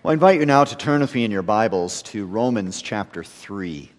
Well, I invite you now to turn with me in your Bibles to Romans chapter 3.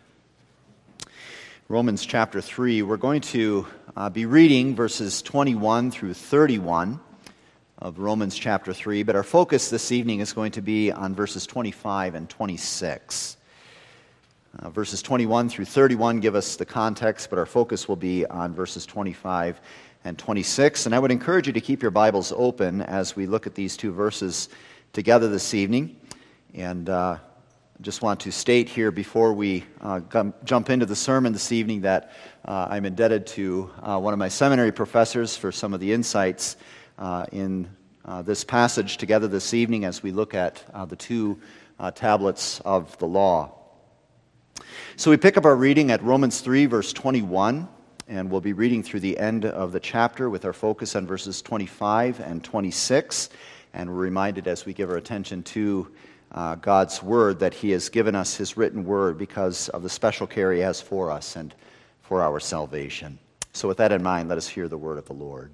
Romans chapter 3, we're going to be reading verses 21 through 31 of Romans chapter 3, but our focus this evening is going to be on verses 25 and 26. Verses 21 through 31 give us the context, but our focus will be on verses 25 and 26. And I would encourage you to keep your Bibles open as we look at these two verses together this evening. And I just want to state here before we jump into the sermon this evening that I'm indebted to one of my seminary professors for some of the insights in this passage together this evening as we look at the two tablets of the law. So we pick up our reading at Romans 3, verse 21, and we'll be reading through the end of the chapter with our focus on verses 25 and 26. And we're reminded as we give our attention to God's Word that He has given us His written Word because of the special care He has for us and for our salvation. So with that in mind, let us hear the word of the Lord.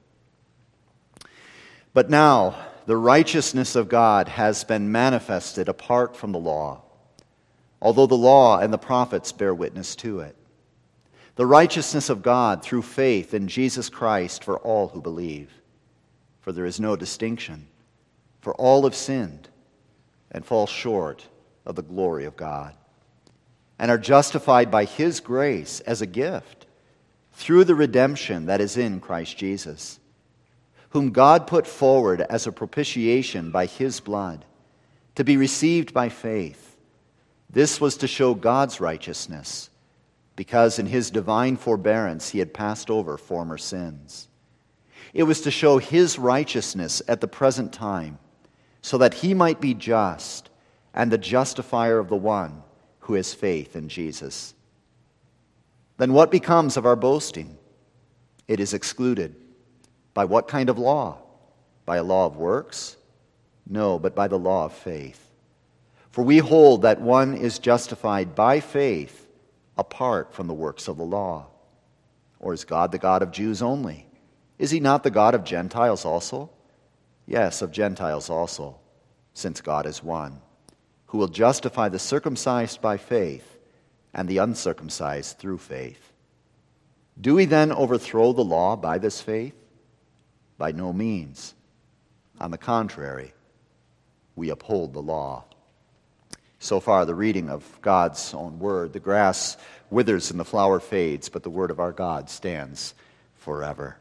But now the righteousness of God has been manifested apart from the law, although the law and the prophets bear witness to it. The righteousness of God through faith in Jesus Christ for all who believe. For there is no distinction. For all have sinned and fall short of the glory of God, and are justified by His grace as a gift through the redemption that is in Christ Jesus, whom God put forward as a propitiation by His blood, to be received by faith. This was to show God's righteousness, because in His divine forbearance He had passed over former sins. It was to show His righteousness at the present time, so that He might be just and the justifier of the one who has faith in Jesus. Then what becomes of our boasting? It is excluded. By what kind of law? By a law of works? No, but by the law of faith. For we hold that one is justified by faith apart from the works of the law. Or is God the God of Jews only? Is He not the God of Gentiles also? Yes, of Gentiles also, since God is one, who will justify the circumcised by faith and the uncircumcised through faith. Do we then overthrow the law by this faith? By no means. On the contrary, we uphold the law. So far, the reading of God's own word. The grass withers and the flower fades, but the word of our God stands forever.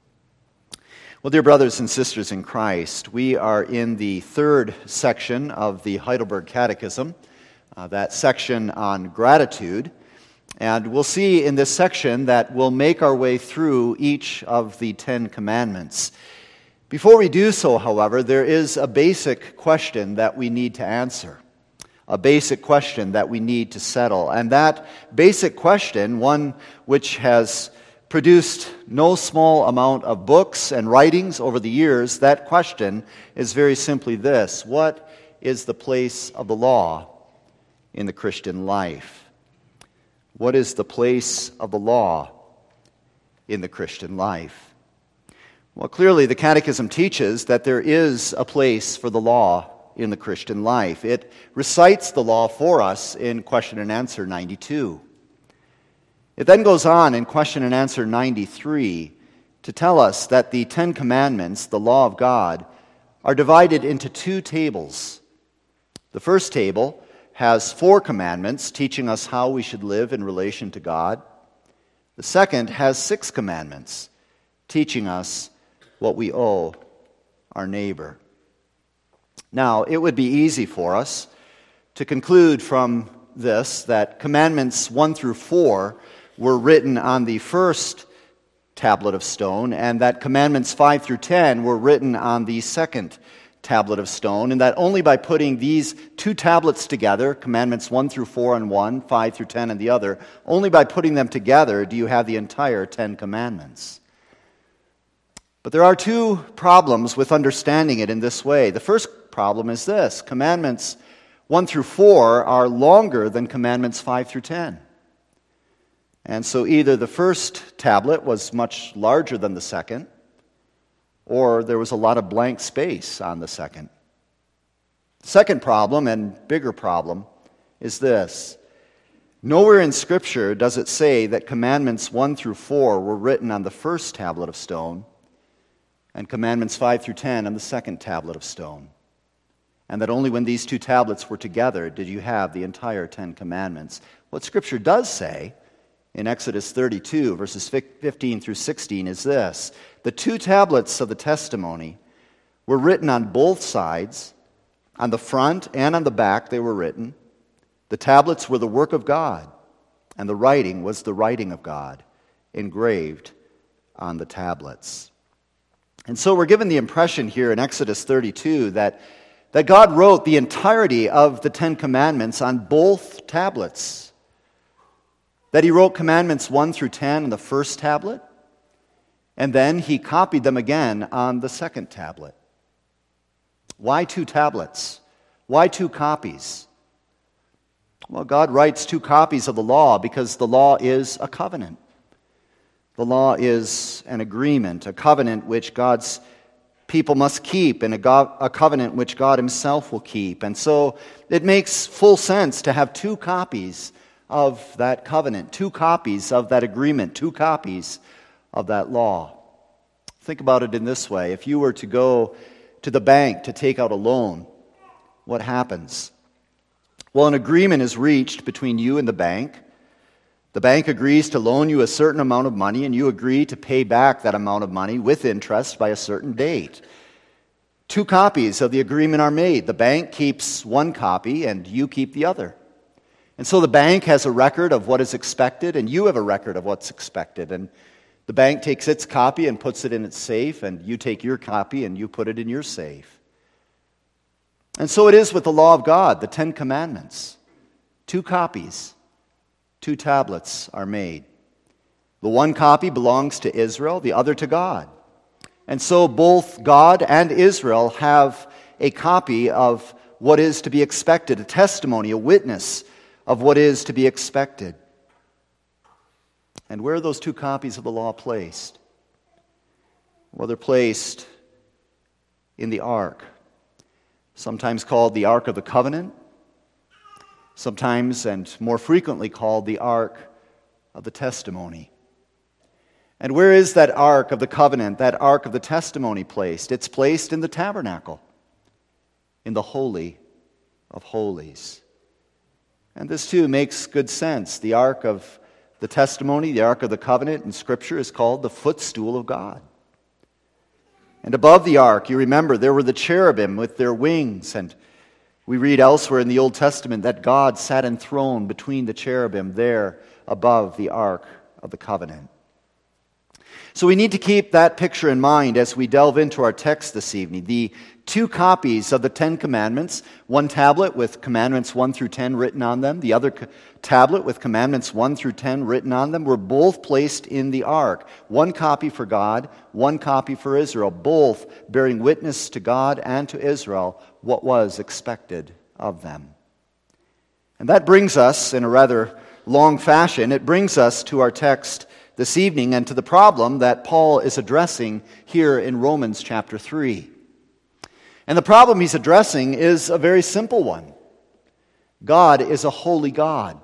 Well, dear brothers and sisters in Christ, we are in the third section of the Heidelberg Catechism, that section on gratitude. And we'll see in this section that we'll make our way through each of the 10 commandments. Before we do so, however, there is a basic question that we need to answer, a basic question that we need to settle. And that basic question, one which has produced no small amount of books and writings over the years, that question is very simply this: what is the place of the law in the Christian life? What is the place of the law in the Christian life? Well, clearly the Catechism teaches that there is a place for the law in the Christian life. It recites the law for us in question and answer 92. It then goes on in question and answer 93 to tell us that the 10 Commandments, the law of God, are divided into two tables. The first table has 4 commandments teaching us how we should live in relation to God. The second has 6 commandments teaching us what we owe our neighbor. Now, it would be easy for us to conclude from this that commandments 1 through 4 were written on the first tablet of stone, and that commandments 5 through 10 were written on the second tablet of stone, and that only by putting these two tablets together, commandments 1 through 4 on one, 5 through 10 on the other, only by putting them together do you have the entire 10 commandments. But there are two problems with understanding it in this way. The first problem is this: commandments 1 through 4 are longer than commandments 5 through 10. And so either the first tablet was much larger than the second, or there was a lot of blank space on the second. Second problem, and bigger problem, is this. Nowhere in Scripture does it say that commandments 1 through 4 were written on the first tablet of stone and commandments 5 through 10 on the second tablet of stone, and that only when these two tablets were together did you have the entire 10 commandments. What Scripture does say in Exodus 32, verses 15 through 16 is this. The two tablets of the testimony were written on both sides. On the front and on the back they were written. The tablets were the work of God, and the writing was the writing of God, engraved on the tablets. And so we're given the impression here in Exodus 32 that God wrote the entirety of the 10 Commandments on both tablets. That he wrote commandments 1 through 10 on the first tablet, and then he copied them again on the second tablet. Why two tablets? Why two copies? Well, God writes two copies of the law because the law is a covenant. The law is an agreement, a covenant which God's people must keep, and a covenant which God himself will keep. And so it makes full sense to have two copies of that covenant, two copies of that agreement, two copies of that law. Think about it in this way. If you were to go to the bank to take out a loan, what happens? Well, an agreement is reached between you and the bank. The bank agrees to loan you a certain amount of money, and you agree to pay back that amount of money with interest by a certain date. Two copies of the agreement are made. The bank keeps one copy, and you keep the other. And so the bank has a record of what is expected, and you have a record of what's expected. And the bank takes its copy and puts it in its safe, and you take your copy and you put it in your safe. And so it is with the law of God, the 10 Commandments. Two copies, two tablets are made. The one copy belongs to Israel, the other to God. And so both God and Israel have a copy of what is to be expected, a testimony, a witness of what is to be expected. And where are those two copies of the law placed? Well, they're placed in the ark, sometimes called the Ark of the Covenant, sometimes and more frequently called the Ark of the Testimony. And where is that Ark of the Covenant, that Ark of the Testimony placed? It's placed in the tabernacle, in the Holy of Holies. And this too makes good sense. The Ark of the Testimony, the Ark of the Covenant in Scripture is called the footstool of God. And above the ark, you remember, there were the cherubim with their wings. And we read elsewhere in the Old Testament that God sat enthroned between the cherubim there above the Ark of the Covenant. So we need to keep that picture in mind as we delve into our text this evening. The two copies of the 10 Commandments, one tablet with Commandments 1 through 10 written on them, the other tablet with Commandments 1 through 10 written on them, were both placed in the ark. One copy for God, one copy for Israel, both bearing witness to God and to Israel what was expected of them. And that brings us, in a rather long fashion, it brings us to our text this evening and to the problem that Paul is addressing here in Romans chapter 3. And the problem he's addressing is a very simple one. God is a holy God,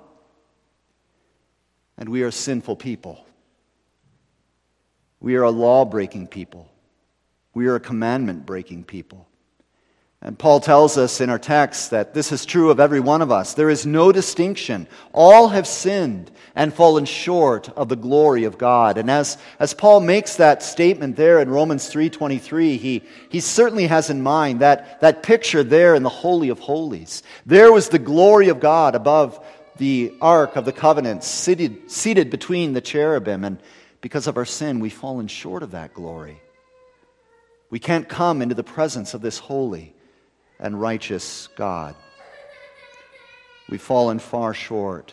and we are sinful people. We are a law-breaking people. We are a commandment-breaking people. And Paul tells us in our text that this is true of every one of us. There is no distinction. All have sinned and fallen short of the glory of God. And as Paul makes that statement there in Romans 3:23, he certainly has in mind that picture there in the Holy of Holies. There was the glory of God above the Ark of the Covenant, seated between the cherubim. And because of our sin, we've fallen short of that glory. We can't come into the presence of this holy and righteous God. We've fallen far short.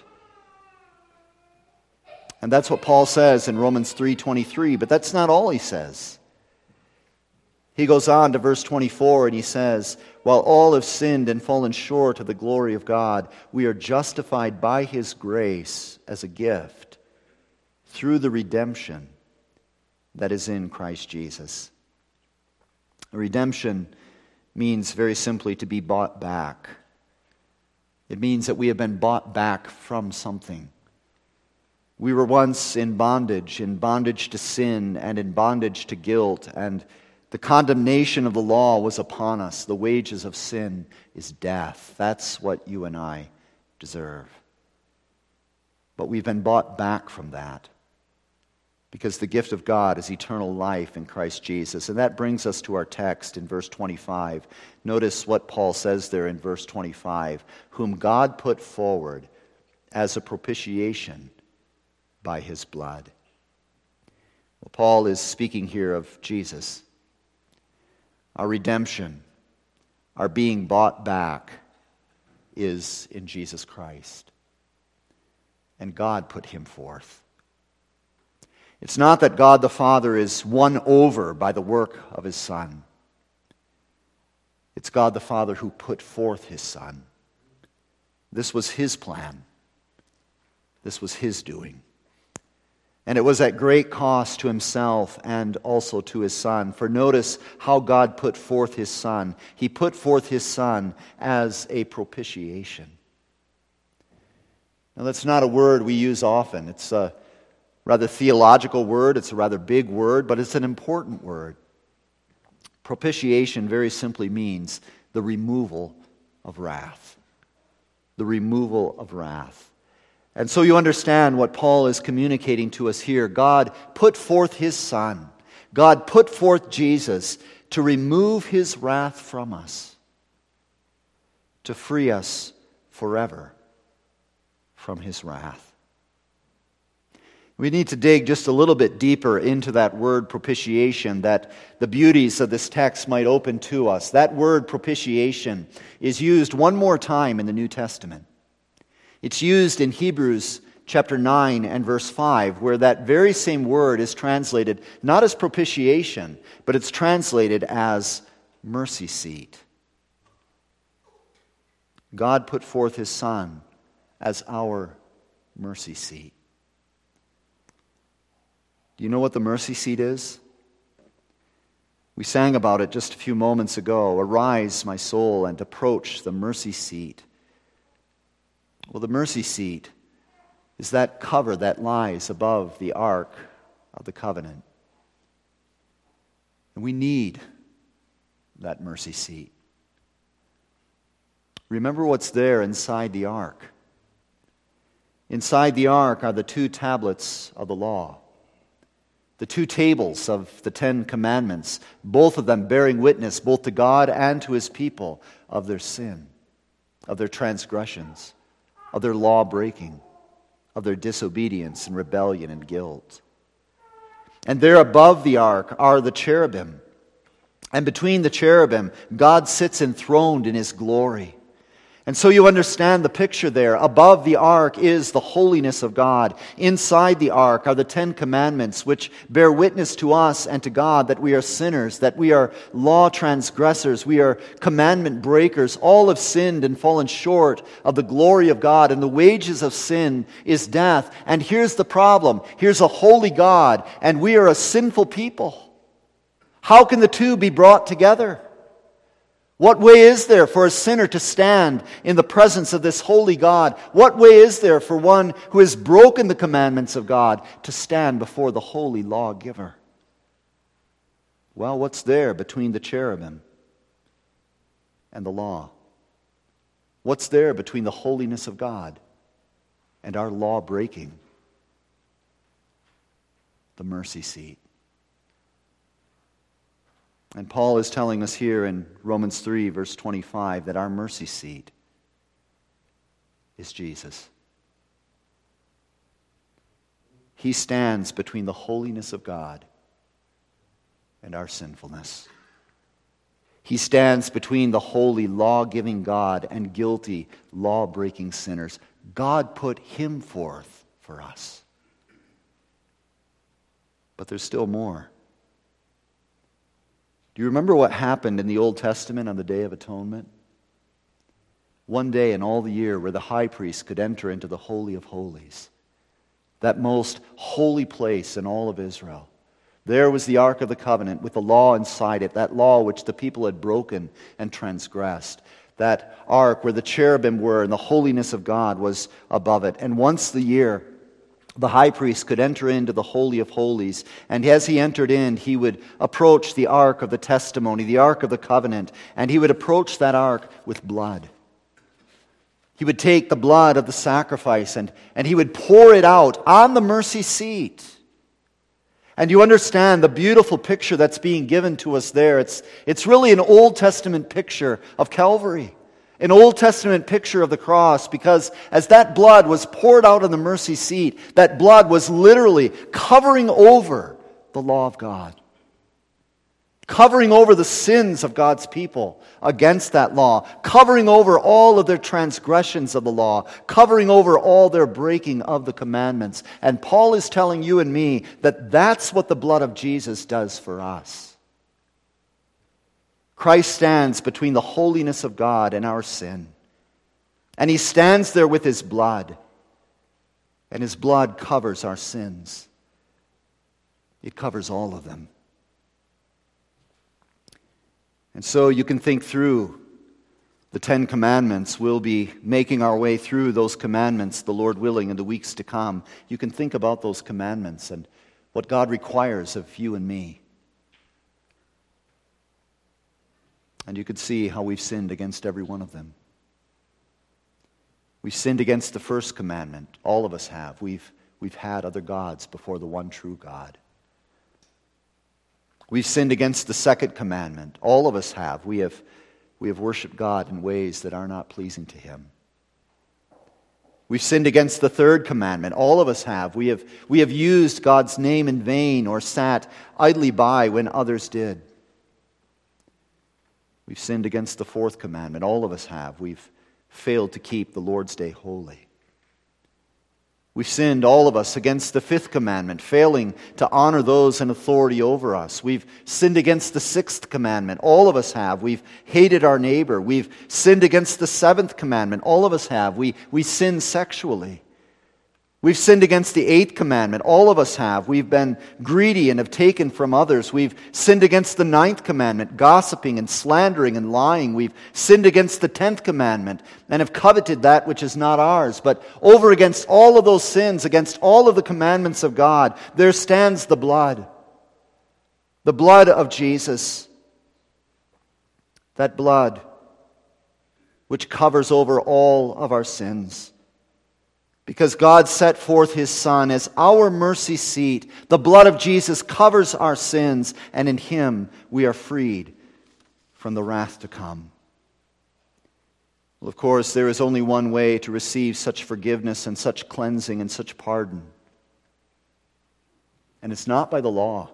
And that's what Paul says in Romans 3:23, but that's not all he says. He goes on to verse 24 and he says, while all have sinned and fallen short of the glory of God, we are justified by his grace as a gift through the redemption that is in Christ Jesus. Redemption means very simply to be bought back. It means that we have been bought back from something. We were once in bondage to sin and in bondage to guilt, and the condemnation of the law was upon us. The wages of sin is death. That's what you and I deserve. But we've been bought back from that because the gift of God is eternal life in Christ Jesus. And that brings us to our text in verse 25. Notice what Paul says there in verse 25. Whom God put forward as a propitiation by his blood. Well, Paul is speaking here of Jesus. Our redemption, our being bought back, is in Jesus Christ. And God put him forth. It's not that God the Father is won over by the work of his Son. It's God the Father who put forth his Son. This was his plan. This was his doing. And it was at great cost to himself and also to his Son. For notice how God put forth his Son. He put forth his Son as a propitiation. Now that's not a word we use often. It's a rather theological word. It's a rather big word, but it's an important word. Propitiation very simply means the removal of wrath. The removal of wrath. And so you understand what Paul is communicating to us here. God put forth his Son. God put forth Jesus to remove his wrath from us, to free us forever from his wrath. We need to dig just a little bit deeper into that word propitiation, that the beauties of this text might open to us. That word propitiation is used one more time in the New Testament. It's used in Hebrews chapter 9 and verse 5, where that very same word is translated not as propitiation, but it's translated as mercy seat. God put forth his Son as our mercy seat. Do you know what the mercy seat is? We sang about it just a few moments ago. Arise, my soul, and approach the mercy seat. Well, the mercy seat is that cover that lies above the Ark of the Covenant. And we need that mercy seat. Remember what's there inside the Ark. Inside the Ark are the 2 tablets of the law, the 2 tables of the 10 commandments, both of them bearing witness both to God and to his people of their sin, of their transgressions, of their law breaking, of their disobedience and rebellion and guilt. And there above the ark are the cherubim. And between the cherubim, God sits enthroned in his glory. And so you understand the picture there. Above the ark is the holiness of God. Inside the ark are the 10 commandments which bear witness to us and to God that we are sinners, that we are law transgressors, we are commandment breakers. All have sinned and fallen short of the glory of God, and the wages of sin is death. And here's the problem. Here's a holy God, and we are a sinful people. How can the 2 be brought together? What way is there for a sinner to stand in the presence of this holy God? What way is there for one who has broken the commandments of God to stand before the holy lawgiver? Well, what's there between the cherubim and the law? What's there between the holiness of God and our law breaking? The mercy seat. And Paul is telling us here in Romans 3, verse 25, that our mercy seat is Jesus. He stands between the holiness of God and our sinfulness. He stands between the holy, law-giving God and guilty, law-breaking sinners. God put him forth for us. But there's still more. Do you remember what happened in the Old Testament on the Day of Atonement? One day in all the year where the high priest could enter into the Holy of Holies, that most holy place in all of Israel, There was the Ark of the Covenant with the law inside it, that law which the people had broken and transgressed. That ark where the cherubim were and the holiness of God was above it. And once a year, the high priest could enter into the Holy of Holies. And as he entered in, he would approach the Ark of the Testimony, the Ark of the Covenant, and he would approach that ark with blood. He would take the blood of the sacrifice and he would pour it out on the mercy seat. And you understand the beautiful picture that's being given to us there. It's really an Old Testament picture of Calvary. An Old Testament picture of the cross, because as that blood was poured out on the mercy seat, that blood was literally covering over the law of God. Covering over the sins of God's people against that law. Covering over all of their transgressions of the law. Covering over all their breaking of the commandments. And Paul is telling you and me that that's what the blood of Jesus does for us. Christ stands between the holiness of God and our sin. And he stands there with his blood. And his blood covers our sins. It covers all of them. And so you can think through the 10 Commandments. We'll be making our way through those commandments, the Lord willing, in the weeks to come. You can think about those commandments and what God requires of you and me. And you could see how we've sinned against every one of them. We've sinned against the first commandment. All of us have. We've had other gods before the one true God. We've sinned against the second commandment. All of us have. We have worshiped God in ways that are not pleasing to him. We've sinned against the third commandment. All of us have. We have used God's name in vain or sat idly by when others did. We've sinned against the fourth commandment. All of us have. We've failed to keep the Lord's Day holy. We've sinned, all of us, against the fifth commandment, failing to honor those in authority over us. We've sinned against the sixth commandment. All of us have. We've hated our neighbor. We've sinned against the seventh commandment. All of us have. We sin sexually. We've sinned against the eighth commandment. All of us have. We've been greedy and have taken from others. We've sinned against the ninth commandment, gossiping and slandering and lying. We've sinned against the 10th commandment and have coveted that which is not ours. But over against all of those sins, against all of the commandments of God, there stands the blood. The blood of Jesus. That blood which covers over all of our sins. Because God set forth his Son as our mercy seat. The blood of Jesus covers our sins, and in him we are freed from the wrath to come. Well, of course, there is only one way to receive such forgiveness and such cleansing and such pardon. And it's not by the law.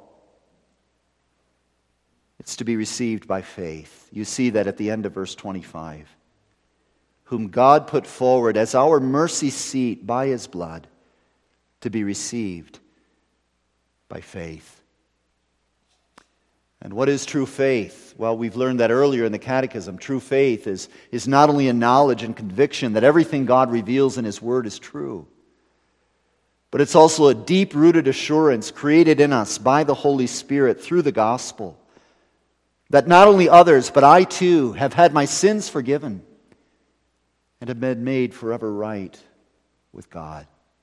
It's to be received by faith. You see that at the end of verse 25. Whom God put forward as our mercy seat by his blood, to be received by faith. And what is true faith? Well, we've learned that earlier in the Catechism. True faith is not only a knowledge and conviction that everything God reveals in his word is true, but it's also a deep-rooted assurance created in us by the Holy Spirit through the gospel, that not only others, but I too have had my sins forgiven and have been made forever right with God.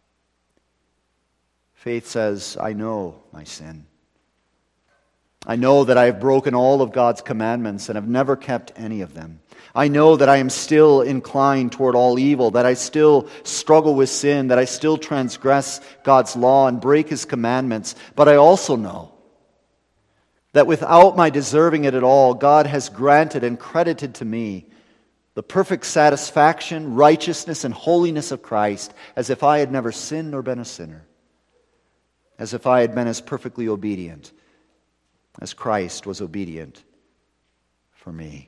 Faith says, I know my sin. I know that I have broken all of God's commandments and have never kept any of them. I know that I am still inclined toward all evil, that I still struggle with sin, that I still transgress God's law and break his commandments. But I also know that without my deserving it at all, God has granted and credited to me the perfect satisfaction, righteousness, and holiness of Christ, as if I had never sinned nor been a sinner, as if I had been as perfectly obedient as Christ was obedient for me.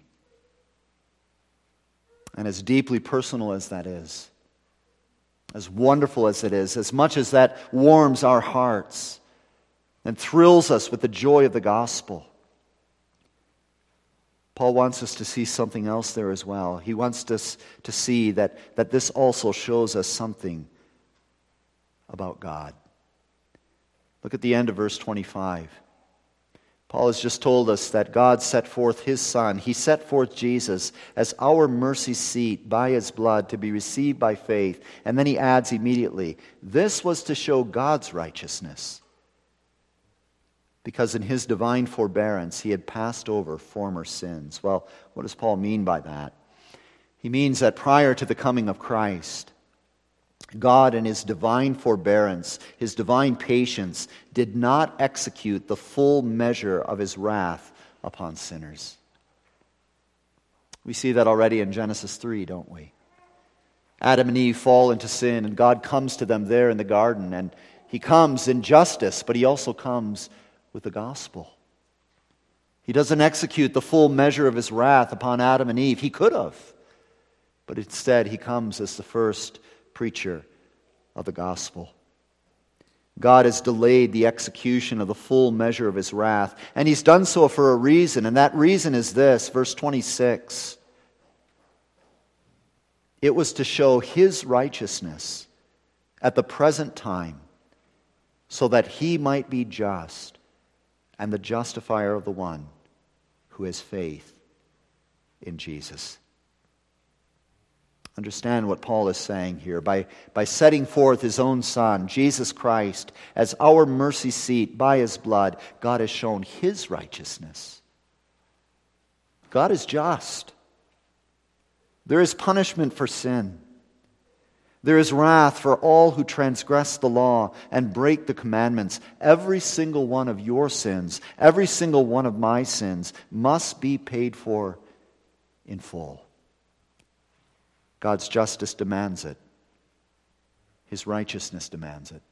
And as deeply personal as that is, as wonderful as it is, as much as that warms our hearts and thrills us with the joy of the gospel, Paul wants us to see something else there as well. He wants us to see that this also shows us something about God. Look at the end of verse 25. Paul has just told us that God set forth His Son. He set forth Jesus as our mercy seat by His blood to be received by faith. And then he adds immediately, this was to show God's righteousness, because in His divine forbearance He had passed over former sins. Well, what does Paul mean by that? He means that prior to the coming of Christ, God in His divine forbearance, His divine patience, did not execute the full measure of His wrath upon sinners. We see that already in Genesis 3, don't we? Adam and Eve fall into sin, and God comes to them there in the garden, and He comes in justice, but He also comes with the gospel. He doesn't execute the full measure of His wrath upon Adam and Eve. He could have, but instead He comes as the first preacher of the gospel. God has delayed the execution of the full measure of His wrath, and He's done so for a reason, and that reason is this, verse 26. It was to show His righteousness at the present time, so that He might be just and the justifier of the one who has faith in Jesus. Understand what Paul is saying here. By setting forth His own Son, Jesus Christ, as our mercy seat by His blood, God has shown His righteousness. God is just. There is punishment for sin. There is wrath for all who transgress the law and break the commandments. Every single one of your sins, every single one of my sins, must be paid for in full. God's justice demands it. His righteousness demands it.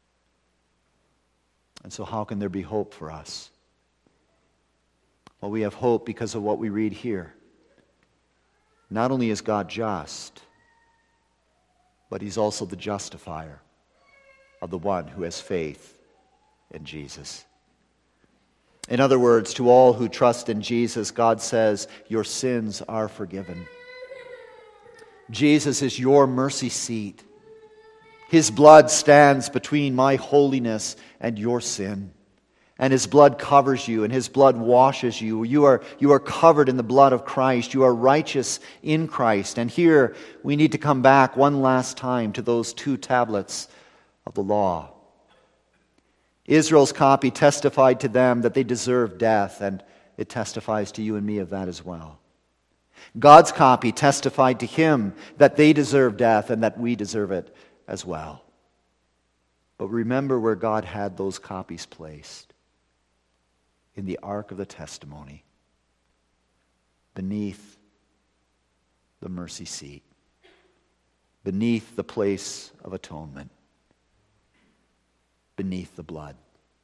And so how can there be hope for us? Well, we have hope because of what we read here. Not only is God just, but He's also the justifier of the one who has faith in Jesus. In other words, to all who trust in Jesus, God says, your sins are forgiven. Jesus is your mercy seat. His blood stands between my holiness and your sin. And His blood covers you, and His blood washes you. You are covered in the blood of Christ. You are righteous in Christ. And here we need to come back one last time to those 2 tablets of the law. Israel's copy testified to them that they deserved death, and it testifies to you and me of that as well. God's copy testified to Him that they deserve death and that we deserve it as well. But remember where God had those copies placed. In the ark of the testimony, beneath the mercy seat, beneath the place of atonement, beneath the blood.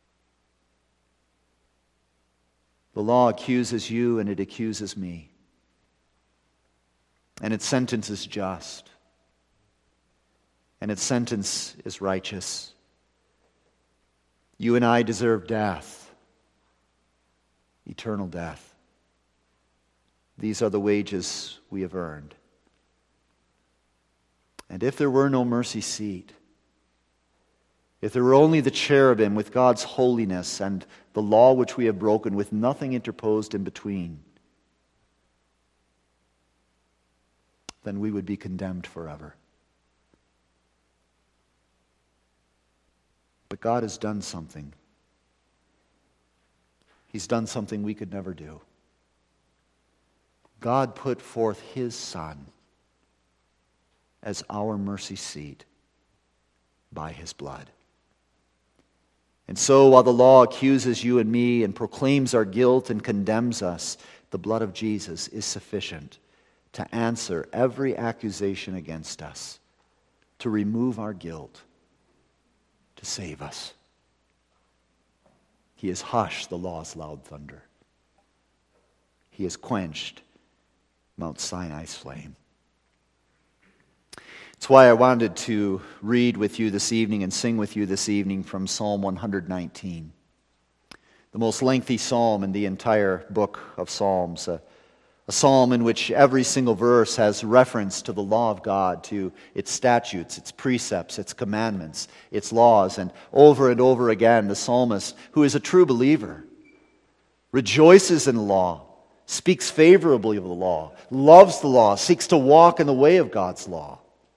The law accuses you and it accuses me. And its sentence is just. And its sentence is righteous. You and I deserve death. Eternal death. These are the wages we have earned. And if there were no mercy seat, if there were only the cherubim with God's holiness and the law which we have broken with nothing interposed in between, then we would be condemned forever. But God has done something. He's done something we could never do. God put forth His Son as our mercy seat by His blood. And so while the law accuses you and me and proclaims our guilt and condemns us, the blood of Jesus is sufficient to answer every accusation against us, to remove our guilt, to save us. He has hushed the law's loud thunder. He has quenched Mount Sinai's flame. It's why I wanted to read with you this evening and sing with you this evening from Psalm 119. The most lengthy psalm in the entire book of Psalms. A psalm in which every single verse has reference to the law of God, to its statutes, its precepts, its commandments, its laws. And over again, the psalmist, who is a true believer, rejoices in the law, speaks favorably of the law, loves the law, seeks to walk in the way of God's law.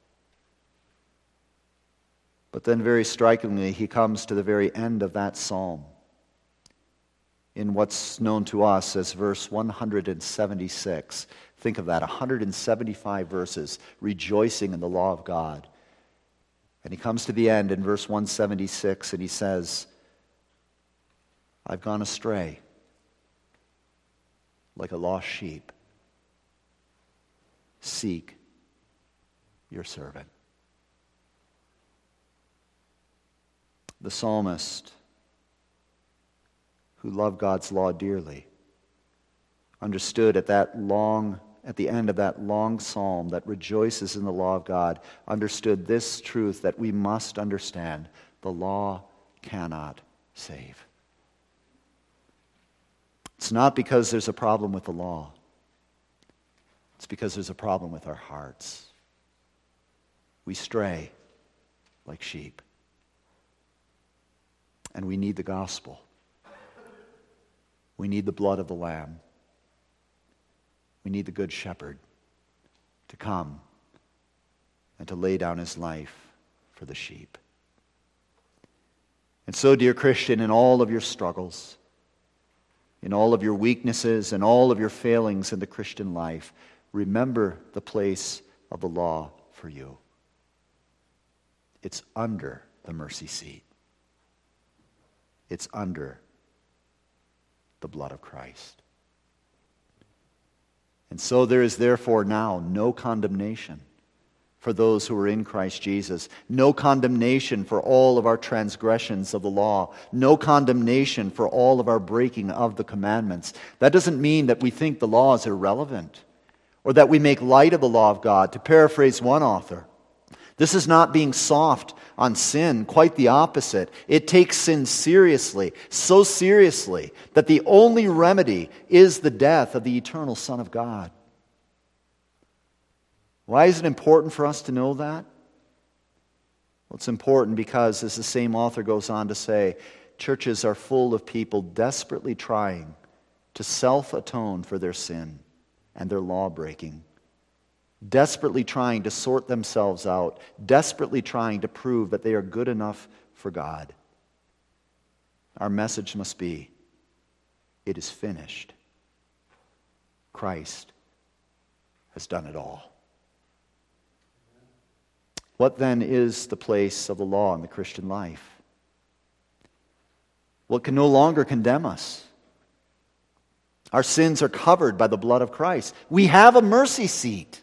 But then very strikingly, he comes to the very end of that psalm in what's known to us as verse 176. Think of that, 175 verses rejoicing in the law of God. And he comes to the end in verse 176 and he says, I've gone astray like a lost sheep. Seek your servant. The psalmist, who loved God's law dearly, understood at the end of that long psalm that rejoices in the law of God, understood this truth that we must understand: the law cannot save. It's not because there's a problem with the law. It's because there's a problem with our hearts. We stray like sheep. And we need the gospel. We need the blood of the Lamb. We need the Good Shepherd to come and to lay down his life for the sheep. And so, dear Christian, in all of your struggles, in all of your weaknesses and all of your failings in the Christian life, remember the place of the law for you. It's under the mercy seat. It's under the blood of Christ. And so there is therefore now no condemnation for those who are in Christ Jesus. No condemnation for all of our transgressions of the law. No condemnation for all of our breaking of the commandments. That doesn't mean that we think the law is irrelevant or that we make light of the law of God. To paraphrase one author, this is not being soft on sin, quite the opposite. It takes sin seriously, so seriously that the only remedy is the death of the eternal Son of God. Why is it important for us to know that? Well, it's important because, as the same author goes on to say, churches are full of people desperately trying to self-atone for their sin and their law-breaking, desperately trying to sort themselves out, desperately trying to prove that they are good enough for God. Our message must be, it is finished. Christ has done it all. What then is the place of the law in the Christian life? Well, it can no longer condemn us. Our sins are covered by the blood of Christ. We have a mercy seat.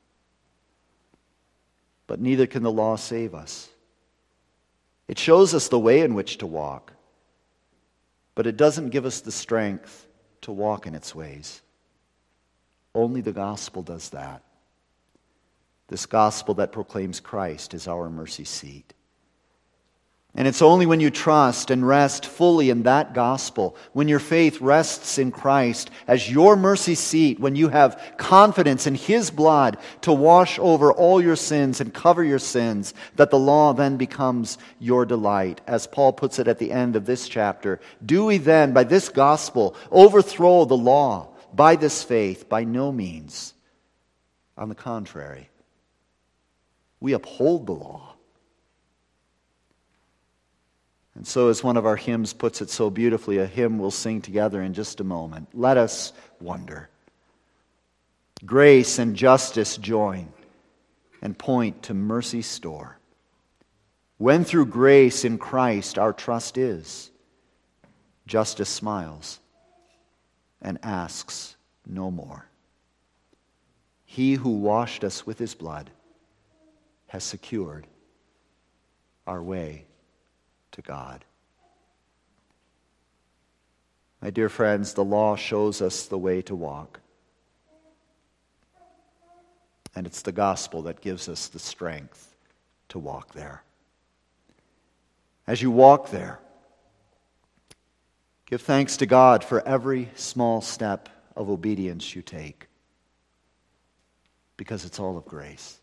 But neither can the law save us. It shows us the way in which to walk, but it doesn't give us the strength to walk in its ways. Only the gospel does that. This gospel that proclaims Christ is our mercy seat. And it's only when you trust and rest fully in that gospel, when your faith rests in Christ as your mercy seat, when you have confidence in His blood to wash over all your sins and cover your sins, that the law then becomes your delight. As Paul puts it at the end of this chapter, do we then, by this gospel, overthrow the law by this faith? By no means. On the contrary, we uphold the law. And so, as one of our hymns puts it so beautifully, a hymn we'll sing together in just a moment, let us wonder. Grace and justice join and point to mercy's store. When through grace in Christ our trust is, justice smiles and asks no more. He who washed us with His blood has secured our way to God. My dear friends, the law shows us the way to walk. And it's the gospel that gives us the strength to walk there. As you walk there, give thanks to God for every small step of obedience you take, because it's all of grace.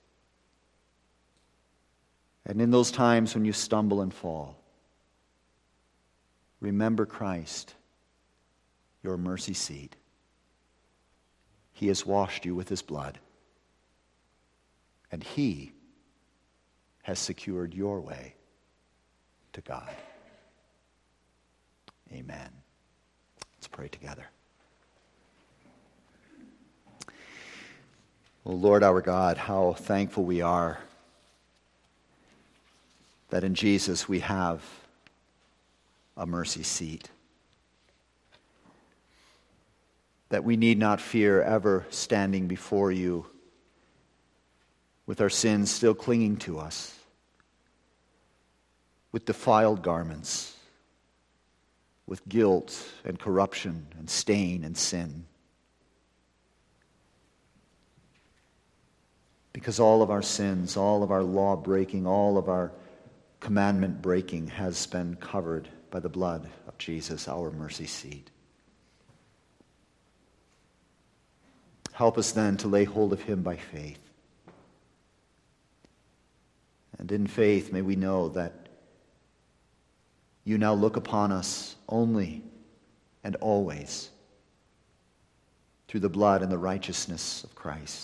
And in those times when you stumble and fall, remember Christ your mercy seat. He has washed you with his blood, and he has secured your way to God. Amen. Let's pray together. Oh Lord our God, how thankful we are that in Jesus we have a mercy seat. That we need not fear ever standing before you with our sins still clinging to us, with defiled garments, with guilt and corruption and stain and sin. Because all of our sins, all of our law breaking, all of our commandment breaking has been covered by the blood of Jesus, our mercy seat. Help us then to lay hold of him by faith. And in faith may we know that you now look upon us only and always through the blood and the righteousness of Christ,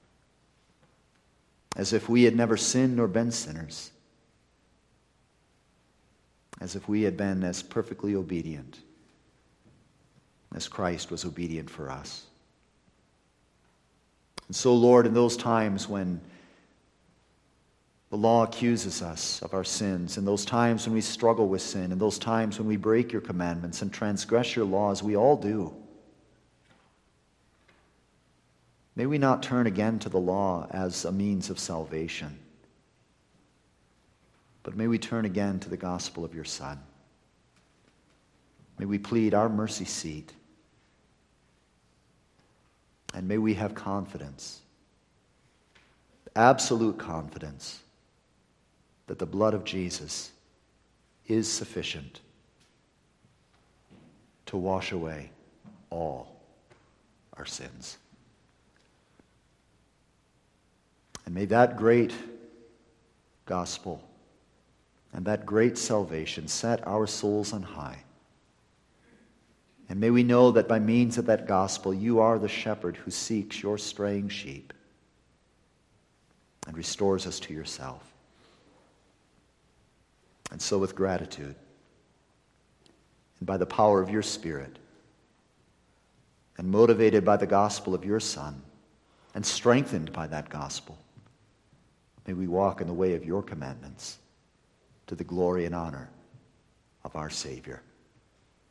as if we had never sinned nor been sinners, as if we had been as perfectly obedient as Christ was obedient for us. And so, Lord, in those times when the law accuses us of our sins, in those times when we struggle with sin, in those times when we break your commandments and transgress your laws, we all do. May we not turn again to the law as a means of salvation, but may we turn again to the gospel of your Son. May we plead our mercy seat, and may we have confidence, absolute confidence, that the blood of Jesus is sufficient to wash away all our sins. And may that great gospel and that great salvation set our souls on high. And may we know that by means of that gospel, you are the shepherd who seeks your straying sheep and restores us to yourself. And so with gratitude, and by the power of your Spirit, and motivated by the gospel of your Son, and strengthened by that gospel, may we walk in the way of your commandments to the glory and honor of our Savior.